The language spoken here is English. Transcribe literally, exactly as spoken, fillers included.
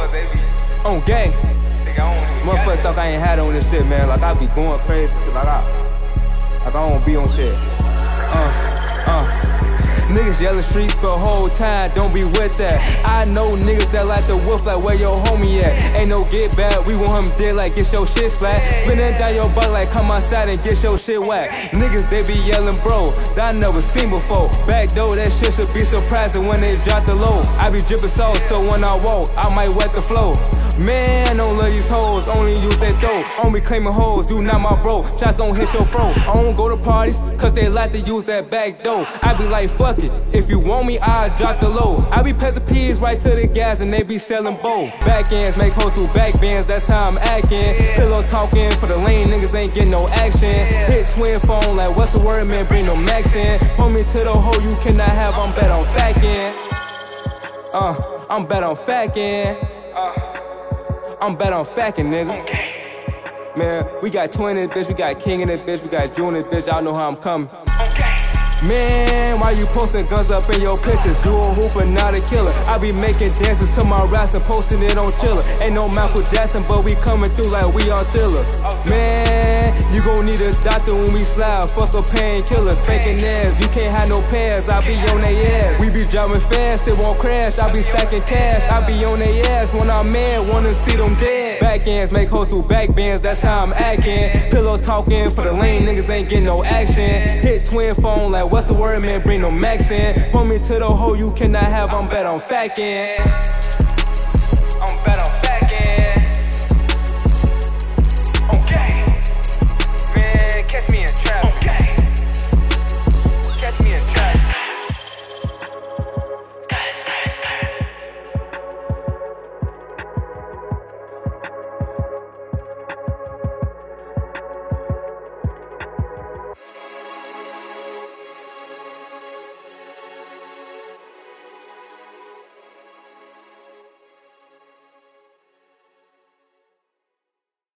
motherfuckers, they be on gang. Nigga, I don't Motherfuckers thought I ain't had on this shit, man. Like I be going crazy, shit. Like I, like I don't be on shit. Uh, uh. Niggas yelling streets for the whole time, don't be with that. I know niggas that like the wolf, like where your homie at. Ain't no get back, we want him dead like get your shit splat. Spinning down your butt like come outside and get your shit whack. Niggas they be yelling bro, that I never seen before. Back though, that shit should be surprising when they drop the low. I be dripping sauce, so when I walk, I might wet the flow. Man, don't love these hoes, only use they throat. Only claiming hoes, you not my bro. Shots don't hit your throat. I don't go to parties, cause they like to use that back door. I be like, fuck it, if you want me, I'll drop the low. I be passing peas right to the gas and they be selling bow. Back ends make hoes through back bends, that's how I'm acting. Pillow talking for the lane, niggas ain't getting no action. Hit twin phone like, what's the word, man, bring no max in. Pull me to the hole you cannot have, I'm bet on fackin'. Uh, I'm bet on fackin'. Uh. I'm bet on fackin', nigga. Man, we got Twin in this bitch, we got King in this bitch, we got June in this bitch, y'all know how I'm coming. Man, why you posting guns up in your pictures? You a hooper, not a killer. I be making dances to my raps and posting it on Chiller. Ain't no Michael Jackson, but we coming through like we on Thriller. Man, you gon' need a doctor when we slide. Fuck a painkiller, spanking ass. You can't have no pairs, I be on they ass. We be driving fast, it won't crash. I be stacking cash, I be on they ass. When I'm mad, wanna see them dead. Back ends make hoes through back bends, that's how I'm acting. Pillow talking for the lane, niggas ain't getting no action. Hit twin phone like, what's the word, man? Bring no max in. Pull me to the hole you cannot have, I'm bet on fackin'.